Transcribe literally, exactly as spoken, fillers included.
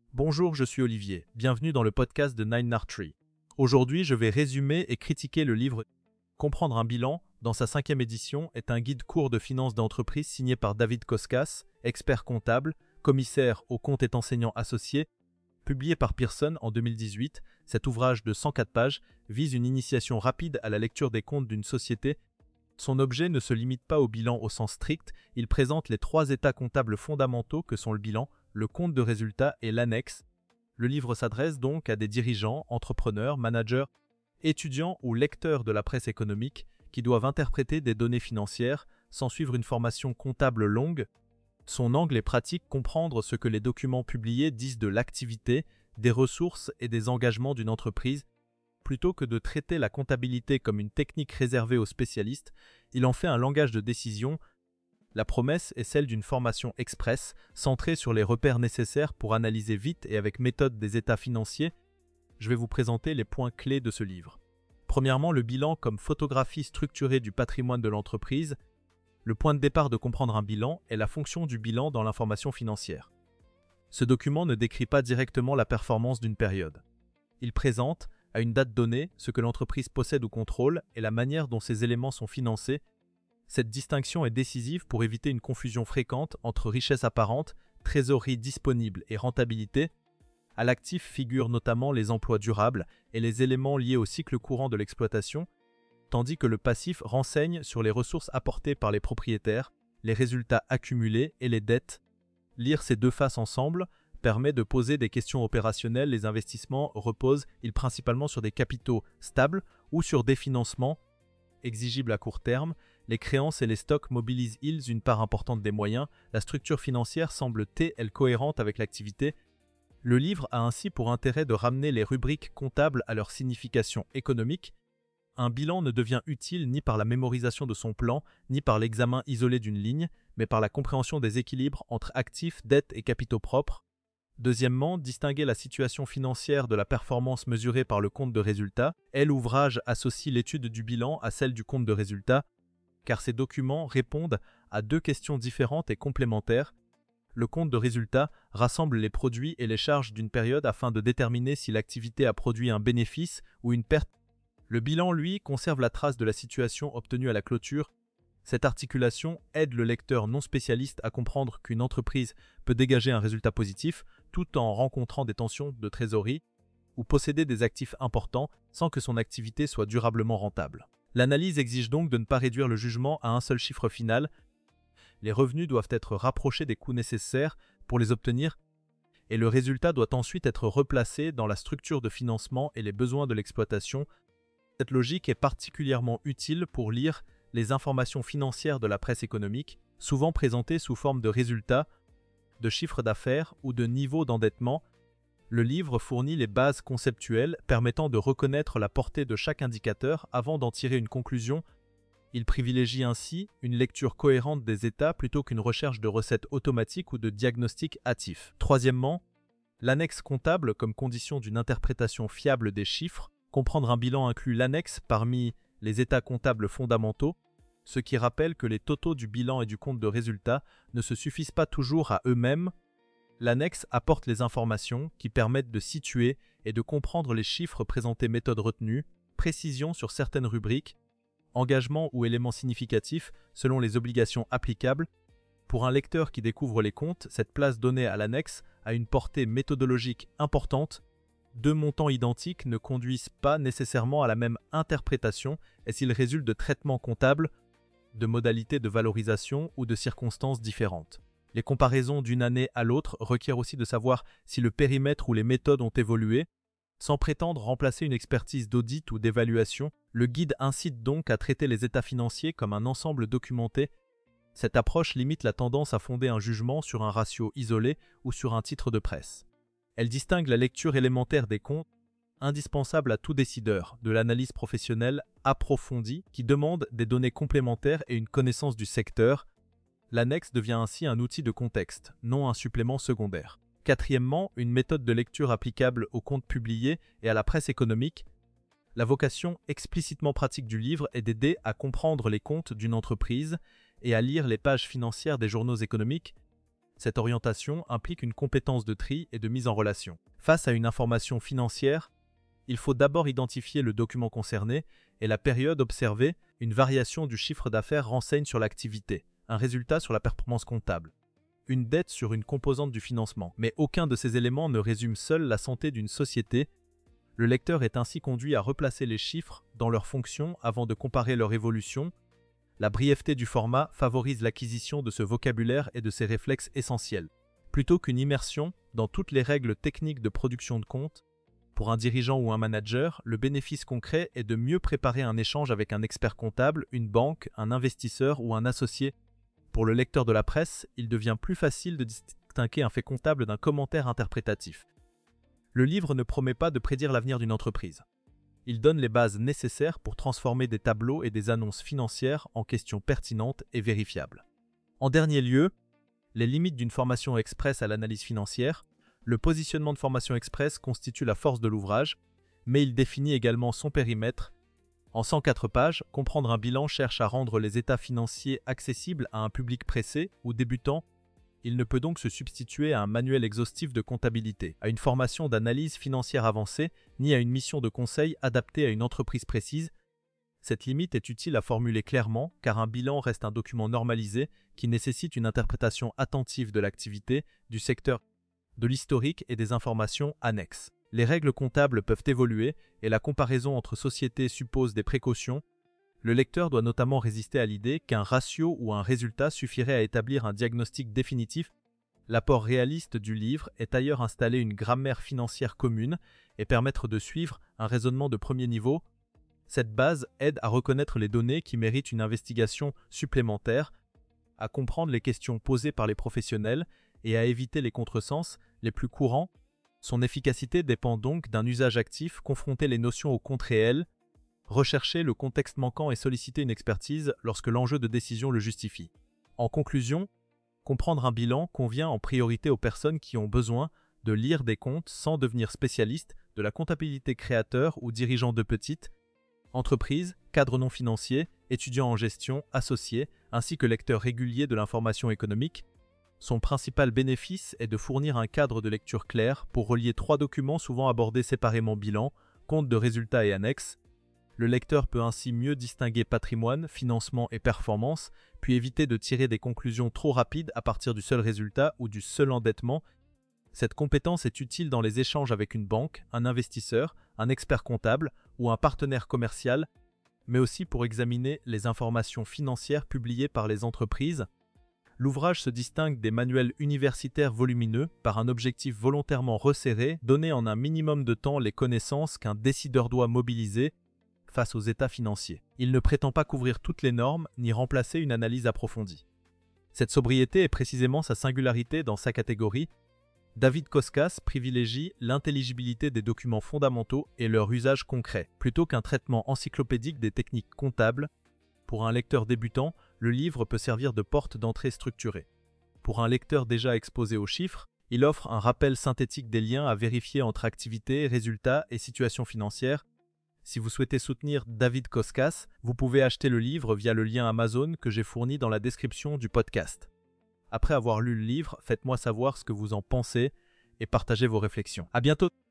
Bonjour, je suis Olivier. Bienvenue dans le podcast de Nine Nard Tree. Aujourd'hui, je vais résumer et critiquer le livre Comprendre un bilan, dans sa cinquième édition, est un guide court de finances d'entreprise signé par David Koskas, expert comptable, commissaire aux comptes et enseignant associé. Publié par Pearson en deux mille dix-huit, cet ouvrage de cent quatre pages vise une initiation rapide à la lecture des comptes d'une société. Son objet ne se limite pas au bilan au sens strict, il présente les trois états comptables fondamentaux que sont le bilan, le compte de résultat et l'annexe. Le livre s'adresse donc à des dirigeants, entrepreneurs, managers, étudiants ou lecteurs de la presse économique qui doivent interpréter des données financières sans suivre une formation comptable longue. Son angle est pratique, comprendre ce que les documents publiés disent de l'activité, des ressources et des engagements d'une entreprise. Plutôt que de traiter la comptabilité comme une technique réservée aux spécialistes, il en fait un langage de décision. La promesse est celle d'une formation express, centrée sur les repères nécessaires pour analyser vite et avec méthode des états financiers. Je vais vous présenter les points clés de ce livre. Premièrement, le bilan comme photographie structurée du patrimoine de l'entreprise. Le point de départ de comprendre un bilan est la fonction du bilan dans l'information financière. Ce document ne décrit pas directement la performance d'une période. Il présente, à une date donnée, ce que l'entreprise possède ou contrôle et la manière dont ces éléments sont financés. Cette distinction est décisive pour éviter une confusion fréquente entre richesse apparente, trésorerie disponible et rentabilité. À l'actif figurent notamment les emplois durables et les éléments liés au cycle courant de l'exploitation, tandis que le passif renseigne sur les ressources apportées par les propriétaires, les résultats accumulés et les dettes. Lire ces deux faces ensemble permet de poser des questions opérationnelles. Les investissements reposent-ils principalement sur des capitaux stables ou sur des financements exigibles à court terme? Les créances et les stocks mobilisent-ils une part importante des moyens? La structure financière semble-t-elle cohérente avec l'activité? Le livre a ainsi pour intérêt de ramener les rubriques comptables à leur signification économique. Un bilan ne devient utile ni par la mémorisation de son plan, ni par l'examen isolé d'une ligne, mais par la compréhension des équilibres entre actifs, dettes et capitaux propres. Deuxièmement, distinguer la situation financière de la performance mesurée par le compte de résultat. Et l'ouvrage associe l'étude du bilan à celle du compte de résultat, car ces documents répondent à deux questions différentes et complémentaires. Le compte de résultat rassemble les produits et les charges d'une période afin de déterminer si l'activité a produit un bénéfice ou une perte. Le bilan, lui, conserve la trace de la situation obtenue à la clôture. Cette articulation aide le lecteur non spécialiste à comprendre qu'une entreprise peut dégager un résultat positif tout en rencontrant des tensions de trésorerie ou posséder des actifs importants sans que son activité soit durablement rentable. L'analyse exige donc de ne pas réduire le jugement à un seul chiffre final. Les revenus doivent être rapprochés des coûts nécessaires pour les obtenir et le résultat doit ensuite être replacé dans la structure de financement et les besoins de l'exploitation. Cette logique est particulièrement utile pour lire les informations financières de la presse économique, souvent présentées sous forme de résultats, de chiffres d'affaires ou de niveaux d'endettement. Le livre fournit les bases conceptuelles permettant de reconnaître la portée de chaque indicateur avant d'en tirer une conclusion. Il privilégie ainsi une lecture cohérente des états plutôt qu'une recherche de recettes automatiques ou de diagnostics hâtifs. Troisièmement, l'annexe comptable comme condition d'une interprétation fiable des chiffres. Comprendre un bilan inclut l'annexe parmi les états comptables fondamentaux, ce qui rappelle que les totaux du bilan et du compte de résultat ne se suffisent pas toujours à eux-mêmes. L'annexe apporte les informations qui permettent de situer et de comprendre les chiffres présentés, méthode retenue, précision sur certaines rubriques, engagement ou éléments significatifs selon les obligations applicables. Pour un lecteur qui découvre les comptes, cette place donnée à l'annexe a une portée méthodologique importante. Deux montants identiques ne conduisent pas nécessairement à la même interprétation et s'ils résultent de traitements comptables, de modalités de valorisation ou de circonstances différentes. Les comparaisons d'une année à l'autre requièrent aussi de savoir si le périmètre ou les méthodes ont évolué. Sans prétendre remplacer une expertise d'audit ou d'évaluation, le guide incite donc à traiter les états financiers comme un ensemble documenté. Cette approche limite la tendance à fonder un jugement sur un ratio isolé ou sur un titre de presse. Elle distingue la lecture élémentaire des comptes, indispensable à tout décideur, de l'analyse professionnelle approfondie qui demande des données complémentaires et une connaissance du secteur. L'annexe devient ainsi un outil de contexte, non un supplément secondaire. Quatrièmement, une méthode de lecture applicable aux comptes publiés et à la presse économique. La vocation explicitement pratique du livre est d'aider à comprendre les comptes d'une entreprise et à lire les pages financières des journaux économiques. Cette orientation implique une compétence de tri et de mise en relation. Face à une information financière, il faut d'abord identifier le document concerné et la période observée. Une variation du chiffre d'affaires renseigne sur l'activité, un résultat sur la performance comptable, une dette sur une composante du financement. Mais aucun de ces éléments ne résume seul la santé d'une société. Le lecteur est ainsi conduit à replacer les chiffres dans leur fonction avant de comparer leur évolution. La brièveté du format favorise l'acquisition de ce vocabulaire et de ces réflexes essentiels. Plutôt qu'une immersion dans toutes les règles techniques de production de compte, pour un dirigeant ou un manager, le bénéfice concret est de mieux préparer un échange avec un expert comptable, une banque, un investisseur ou un associé. Pour le lecteur de la presse, il devient plus facile de distinguer un fait comptable d'un commentaire interprétatif. Le livre ne promet pas de prédire l'avenir d'une entreprise. Il donne les bases nécessaires pour transformer des tableaux et des annonces financières en questions pertinentes et vérifiables. En dernier lieu, les limites d'une formation express à l'analyse financière. Le positionnement de formation express constitue la force de l'ouvrage, mais il définit également son périmètre. En cent quatre pages, comprendre un bilan cherche à rendre les états financiers accessibles à un public pressé ou débutant. Il ne peut donc se substituer à un manuel exhaustif de comptabilité, à une formation d'analyse financière avancée, ni à une mission de conseil adaptée à une entreprise précise. Cette limite est utile à formuler clairement, car un bilan reste un document normalisé qui nécessite une interprétation attentive de l'activité, du secteur, de l'historique et des informations annexes. Les règles comptables peuvent évoluer et la comparaison entre sociétés suppose des précautions. Le lecteur doit notamment résister à l'idée qu'un ratio ou un résultat suffirait à établir un diagnostic définitif. L'apport réaliste du livre est ailleurs installer une grammaire financière commune et permettre de suivre un raisonnement de premier niveau. Cette base aide à reconnaître les données qui méritent une investigation supplémentaire, à comprendre les questions posées par les professionnels et à éviter les contresens les plus courants. Son efficacité dépend donc d'un usage actif, confronter les notions au compte réel, rechercher le contexte manquant et solliciter une expertise lorsque l'enjeu de décision le justifie. En conclusion, comprendre un bilan convient en priorité aux personnes qui ont besoin de lire des comptes sans devenir spécialistes de la comptabilité, créateurs ou dirigeants de petites entreprises, cadres non financiers, étudiants en gestion, associés, ainsi que lecteurs réguliers de l'information économique. Son principal bénéfice est de fournir un cadre de lecture clair pour relier trois documents souvent abordés séparément: bilan, compte de résultats et annexes. Le lecteur peut ainsi mieux distinguer patrimoine, financement et performance, puis éviter de tirer des conclusions trop rapides à partir du seul résultat ou du seul endettement. Cette compétence est utile dans les échanges avec une banque, un investisseur, un expert comptable ou un partenaire commercial, mais aussi pour examiner les informations financières publiées par les entreprises. L'ouvrage se distingue des manuels universitaires volumineux par un objectif volontairement resserré, donner en un minimum de temps les connaissances qu'un décideur doit mobiliser face aux états financiers. Il ne prétend pas couvrir toutes les normes ni remplacer une analyse approfondie. Cette sobriété est précisément sa singularité dans sa catégorie. David Koskas privilégie l'intelligibilité des documents fondamentaux et leur usage concret, plutôt qu'un traitement encyclopédique des techniques comptables. Pour un lecteur débutant, le livre peut servir de porte d'entrée structurée. Pour un lecteur déjà exposé aux chiffres, il offre un rappel synthétique des liens à vérifier entre activités, résultats et situation financière. Si vous souhaitez soutenir David Koskas, vous pouvez acheter le livre via le lien Amazon que j'ai fourni dans la description du podcast. Après avoir lu le livre, faites-moi savoir ce que vous en pensez et partagez vos réflexions. À bientôt!